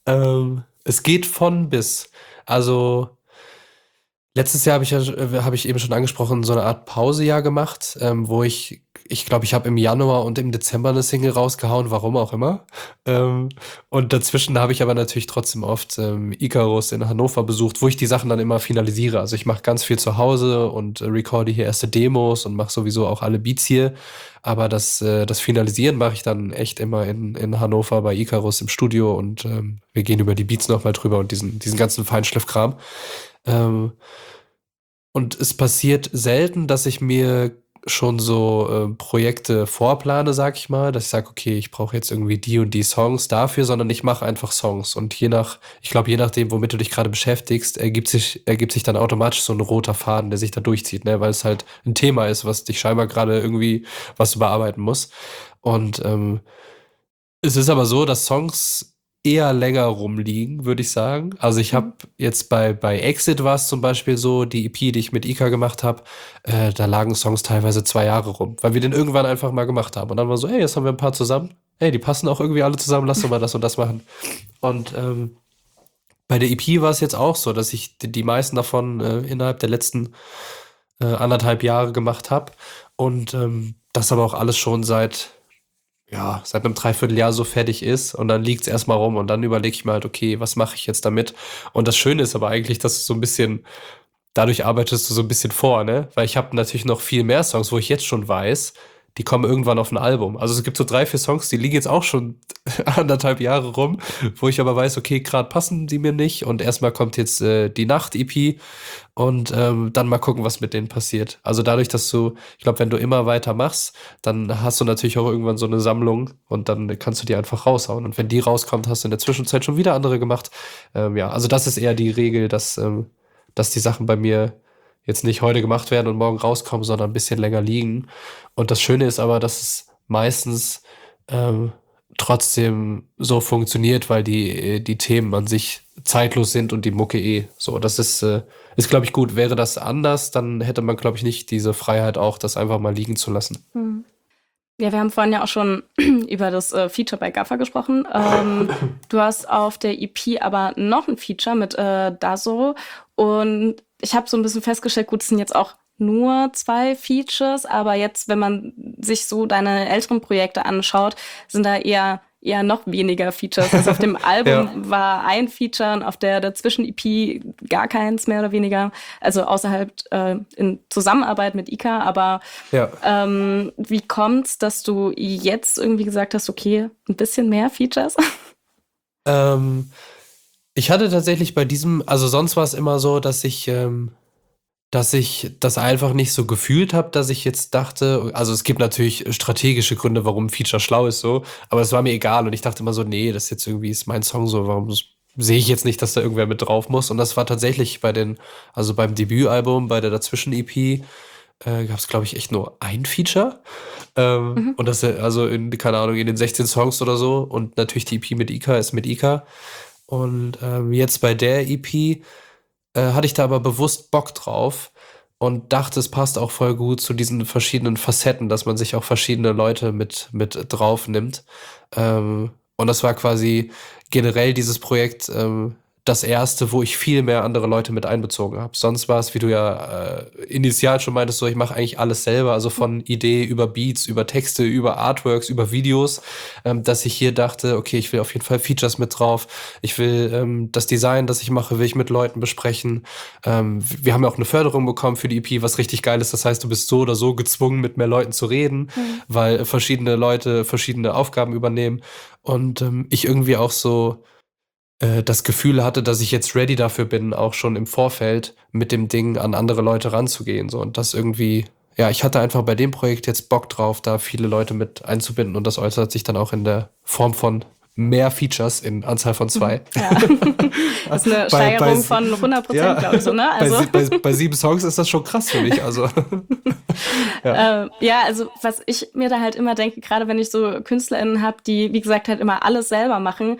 Es geht von bis. Also letztes Jahr habe ich eben schon angesprochen, so eine Art Pausejahr gemacht, wo ich glaube, ich habe im Januar und im Dezember eine Single rausgehauen, warum auch immer. Und dazwischen habe ich aber natürlich trotzdem oft Icarus in Hannover besucht, wo ich die Sachen dann immer finalisiere. Also ich mache ganz viel zu Hause und recorde hier erste Demos und mache sowieso auch alle Beats hier. Aber das Finalisieren mache ich dann echt immer in Hannover bei Icarus im Studio und wir gehen über die Beats nochmal drüber und diesen ganzen Feinschliffkram. Und es passiert selten, dass ich mir schon so Projekte vorplane, sag ich mal, dass ich sage, okay, ich brauche jetzt irgendwie die und die Songs dafür, sondern ich mache einfach Songs. Und je nachdem, womit du dich gerade beschäftigst, ergibt sich dann automatisch so ein roter Faden, der sich da durchzieht, ne? Weil es halt ein Thema ist, was dich scheinbar gerade irgendwie was du bearbeiten musst. Und es ist aber so, dass Songs eher länger rumliegen, würde ich sagen. Also ich habe jetzt bei Exit war es zum Beispiel so, die EP, die ich mit Ika gemacht habe, da lagen Songs teilweise 2 Jahre rum, weil wir den irgendwann einfach mal gemacht haben. Und dann war so, jetzt haben wir ein paar zusammen. Die passen auch irgendwie alle zusammen, lass doch mal das und das machen. Und bei der EP war es jetzt auch so, dass ich die meisten davon innerhalb der letzten 1,5 Jahre gemacht habe. Und das aber auch alles schon seit einem Dreivierteljahr so fertig ist und dann liegt es erstmal rum und dann überlege ich mir halt, okay, was mache ich jetzt damit? Und das Schöne ist aber eigentlich, dass du so ein bisschen, dadurch arbeitest du so ein bisschen vor, ne? Weil ich habe natürlich noch viel mehr Songs, wo ich jetzt schon weiß, die kommen irgendwann auf ein Album. Also es gibt so 3, 4 Songs, die liegen jetzt auch schon 1,5 Jahre rum, wo ich aber weiß, okay, gerade passen die mir nicht und erstmal kommt jetzt die Nacht-EP und dann mal gucken, was mit denen passiert. Also dadurch, dass ich glaube, wenn du immer weiter machst, dann hast du natürlich auch irgendwann so eine Sammlung und dann kannst du die einfach raushauen. Und wenn die rauskommt, hast du in der Zwischenzeit schon wieder andere gemacht. Ja, also das ist eher die Regel, dass die Sachen bei mir jetzt nicht heute gemacht werden und morgen rauskommen, sondern ein bisschen länger liegen. Und das Schöne ist aber, dass es meistens trotzdem so funktioniert, weil die Themen an sich zeitlos sind und die Mucke so. Das ist glaube ich, gut. Wäre das anders, dann hätte man, glaube ich, nicht diese Freiheit auch, das einfach mal liegen zu lassen. Hm. Ja, wir haben vorhin ja auch schon über das Feature bei Gaffer gesprochen. Du hast auf der EP aber noch ein Feature mit Daso und ich habe so ein bisschen festgestellt, gut, es sind jetzt auch nur 2 Features, aber jetzt, wenn man sich so deine älteren Projekte anschaut, sind da eher noch weniger Features. Also auf dem Album war ein Feature und auf der Dazwischen-EP gar keins mehr oder weniger. Also außerhalb in Zusammenarbeit mit Ika. Aber wie kommt's, dass du jetzt irgendwie gesagt hast, okay, ein bisschen mehr Features? Ich hatte tatsächlich bei diesem, also sonst war es immer so, dass ich das einfach nicht so gefühlt habe, dass ich jetzt dachte, also es gibt natürlich strategische Gründe, warum ein Feature schlau ist so, aber es war mir egal und ich dachte immer so, nee, das jetzt irgendwie ist mein Song so, warum sehe ich jetzt nicht, dass da irgendwer mit drauf muss? Und das war tatsächlich also beim Debütalbum, bei der Dazwischen-EP, gab es, glaube ich, echt nur ein Feature. Und das also keine Ahnung, in den 16 Songs oder so. Und natürlich die EP mit Ika ist mit Ika. Und jetzt bei der EP hatte ich da aber bewusst Bock drauf und dachte, es passt auch voll gut zu diesen verschiedenen Facetten, dass man sich auch verschiedene Leute mit drauf nimmt. Und das war quasi generell dieses Projekt das erste, wo ich viel mehr andere Leute mit einbezogen habe. Sonst war es, wie du ja initial schon meintest, so ich mache eigentlich alles selber, also von Idee über Beats, über Texte, über Artworks, über Videos, dass ich hier dachte, okay, ich will auf jeden Fall Features mit drauf. Ich will das Design, das ich mache, will ich mit Leuten besprechen. Wir haben ja auch eine Förderung bekommen für die EP, was richtig geil ist. Das heißt, du bist so oder so gezwungen, mit mehr Leuten zu reden, weil verschiedene Leute verschiedene Aufgaben übernehmen. Und ich irgendwie auch so das Gefühl hatte, dass ich jetzt ready dafür bin, auch schon im Vorfeld mit dem Ding an andere Leute ranzugehen. So. Und das irgendwie, ja, ich hatte einfach bei dem Projekt jetzt Bock drauf, da viele Leute mit einzubinden. Und das äußert sich dann auch in der Form von mehr Features in Anzahl von 2. Ja. Das ist eine Steigerung von 100%, ja, glaube ich so, ne? Also. Bei 7 Songs ist das schon krass für mich. Also. Ja, also was ich mir da halt immer denke, gerade wenn ich so KünstlerInnen habe, die, wie gesagt, halt immer alles selber machen,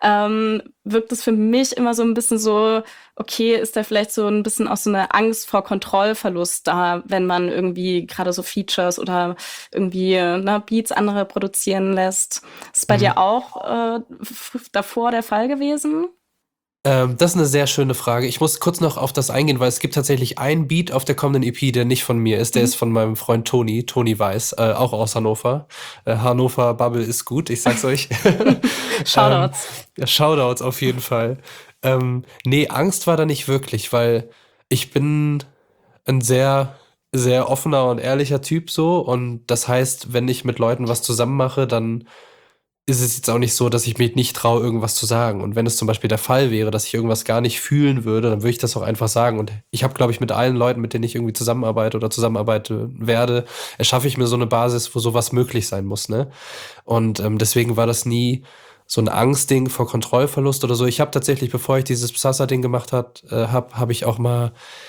wirkt es für mich immer so ein bisschen so, okay, ist da vielleicht so ein bisschen auch so eine Angst vor Kontrollverlust da, wenn man irgendwie gerade so Features oder irgendwie Beats andere produzieren lässt. Ist bei dir auch davor der Fall gewesen? Das ist eine sehr schöne Frage. Ich muss kurz noch auf das eingehen, weil es gibt tatsächlich einen Beat auf der kommenden EP, der nicht von mir ist. Der ist von meinem Freund Toni Weiß, auch aus Hannover. Hannover Bubble ist gut, ich sag's euch. Shoutouts. Shoutouts auf jeden Fall. Nee, Angst war da nicht wirklich, weil ich bin ein sehr, sehr offener und ehrlicher Typ so. Und das heißt, wenn ich mit Leuten was zusammen mache, dann ist es jetzt auch nicht so, dass ich mich nicht traue, irgendwas zu sagen. Und wenn es zum Beispiel der Fall wäre, dass ich irgendwas gar nicht fühlen würde, dann würde ich das auch einfach sagen. Und ich habe, glaube ich, mit allen Leuten, mit denen ich irgendwie zusammenarbeite oder zusammenarbeiten werde, erschaffe ich mir so eine Basis, wo sowas möglich sein muss, ne? Und deswegen war das nie so ein Angstding vor Kontrollverlust oder so. Ich habe tatsächlich, bevor ich dieses Psassa-Ding gemacht habe ich auch mal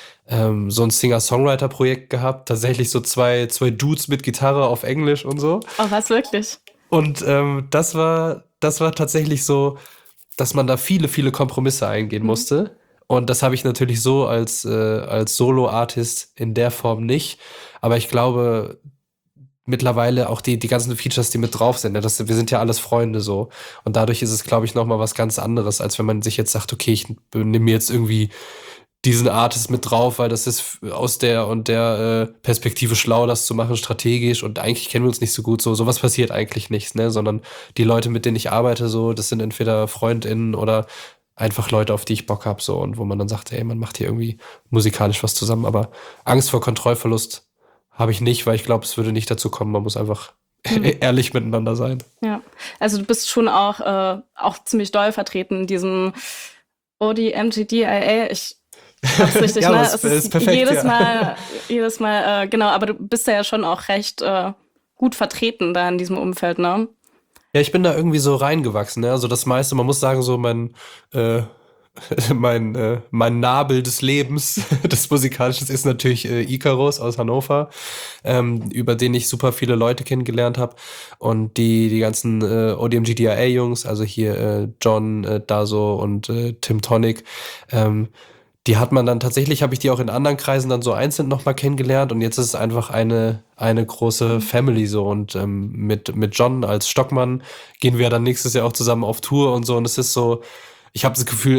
so ein Singer-Songwriter-Projekt gehabt. Tatsächlich so zwei Dudes mit Gitarre auf Englisch und so. Oh, was, wirklich? Und das war tatsächlich so, dass man da viele, viele Kompromisse eingehen musste. Und das habe ich natürlich so als Solo-Artist in der Form nicht. Aber ich glaube, mittlerweile auch die ganzen Features, die mit drauf sind, wir sind ja alles Freunde so. Und dadurch ist es, glaube ich, nochmal was ganz anderes, als wenn man sich jetzt sagt, okay, ich nehme mir jetzt irgendwie diesen Artist mit drauf, weil das ist aus der und der Perspektive schlau, das zu machen, strategisch, und eigentlich kennen wir uns nicht so gut, so sowas passiert eigentlich nicht, ne, sondern die Leute, mit denen ich arbeite, so, das sind entweder FreundInnen oder einfach Leute, auf die ich Bock habe, so, und wo man dann sagt, ey, man macht hier irgendwie musikalisch was zusammen, aber Angst vor Kontrollverlust habe ich nicht, weil ich glaube, es würde nicht dazu kommen. Man muss einfach ehrlich miteinander sein. Ja, also du bist schon auch ziemlich doll vertreten in diesem ODMGDIA. Ich hab's richtig, ja, ne? Es ist perfekt, jedes Mal, genau, aber du bist ja schon auch recht gut vertreten da in diesem Umfeld, ne? Ja, ich bin da irgendwie so reingewachsen, ne? Also das meiste, man muss sagen, so mein Nabel des Lebens, des Musikalischen, ist natürlich Icarus aus Hannover, über den ich super viele Leute kennengelernt habe. Und die ganzen ODMGDIA-Jungs, also hier John Dazo und Tim Tonic, die hat man dann tatsächlich, habe ich die auch in anderen Kreisen dann so einzeln nochmal kennengelernt. Und jetzt ist es einfach eine große Family so. Und mit John als Stockmann gehen wir dann nächstes Jahr auch zusammen auf Tour und so. Und es ist so, ich habe das Gefühl,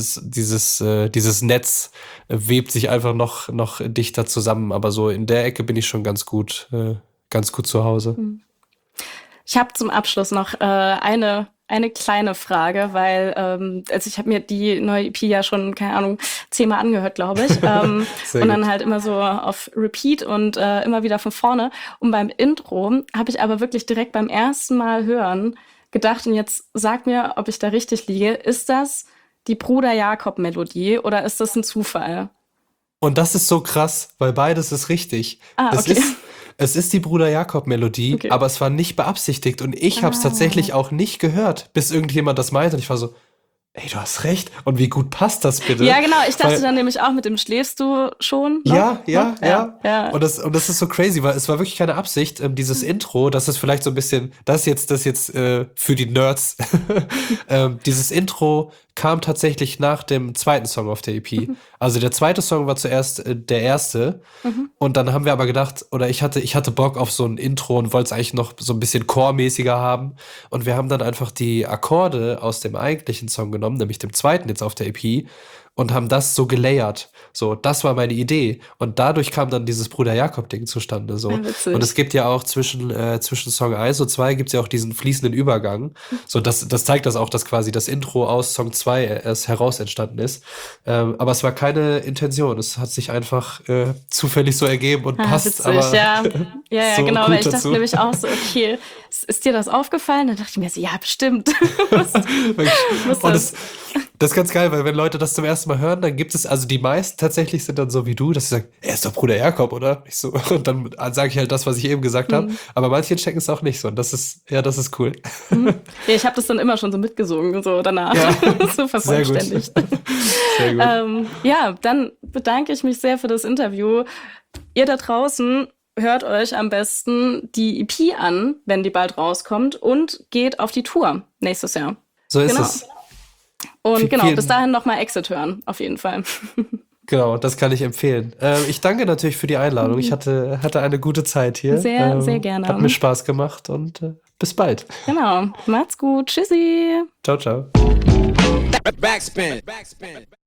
dieses Netz webt sich einfach noch dichter zusammen. Aber so in der Ecke bin ich schon ganz gut zu Hause. Ich habe zum Abschluss noch eine kleine Frage, weil also ich habe mir die neue EP ja schon, keine Ahnung, 10-mal angehört, glaube ich. Und dann halt immer so auf Repeat und immer wieder von vorne. Und beim Intro habe ich aber wirklich direkt beim ersten Mal hören gedacht, und jetzt sag mir, ob ich da richtig liege, ist das die Bruder-Jakob-Melodie oder ist das ein Zufall? Und das ist so krass, weil beides ist richtig. Okay. Es ist die Bruder-Jakob-Melodie, Okay. aber es war nicht beabsichtigt. Und ich habe es tatsächlich auch nicht gehört, bis irgendjemand das meinte. Und ich war so, ey, du hast recht. Und wie gut passt das bitte? Ja, genau. Ich dachte dann nämlich auch, mit dem schläfst du schon noch? Ja. Und das ist so crazy, weil es war wirklich keine Absicht. Dieses Intro, das ist vielleicht so ein bisschen, das jetzt für die Nerds. Dieses Intro kam tatsächlich nach dem zweiten Song auf der EP. Also der zweite Song war zuerst der erste. Und dann haben wir aber gedacht, oder ich hatte Bock auf so ein Intro und wollte es eigentlich noch so ein bisschen chormäßiger haben. Und wir haben dann einfach die Akkorde aus dem eigentlichen Song genommen, nämlich dem zweiten jetzt auf der EP, und haben das so gelayert. So, das war meine Idee. Und dadurch kam dann dieses Bruder-Jakob-Ding zustande. So. Witzig. Und es gibt ja auch zwischen Song 1 und 2 gibt es ja auch diesen fließenden Übergang. So, das zeigt das auch, dass quasi das Intro aus Song 2 erst heraus entstanden ist. Aber es war keine Intention. Es hat sich einfach zufällig so ergeben und passt. Witzig, aber ja, so genau, gut weil ich dazu. dachte nämlich auch so, okay, ist dir das aufgefallen? Dann dachte ich mir so, ja, bestimmt. Und das ist ganz geil, weil wenn Leute das zum ersten Mal hören, dann gibt es, also die meisten tatsächlich sind dann so wie du, dass sie sagen, er ist doch Bruder Jakob, oder? Ich so, und dann sage ich halt das, was ich eben gesagt habe. Aber manche checken es auch nicht so. Und das ist cool. Ja, ich habe das dann immer schon so mitgesungen, so danach. Ja. So vervollständigt. Sehr gut. Ja, dann bedanke ich mich sehr für das Interview. Ihr da draußen hört euch am besten die EP an, wenn die bald rauskommt, und geht auf die Tour nächstes Jahr. So ist es. Und bis dahin nochmal Exit hören, auf jeden Fall. Genau, das kann ich empfehlen. Ich danke natürlich für die Einladung. Ich hatte eine gute Zeit hier. Sehr, sehr gerne. Hat mir Spaß gemacht und bis bald. Genau, macht's gut. Tschüssi. Ciao, ciao. Backspin.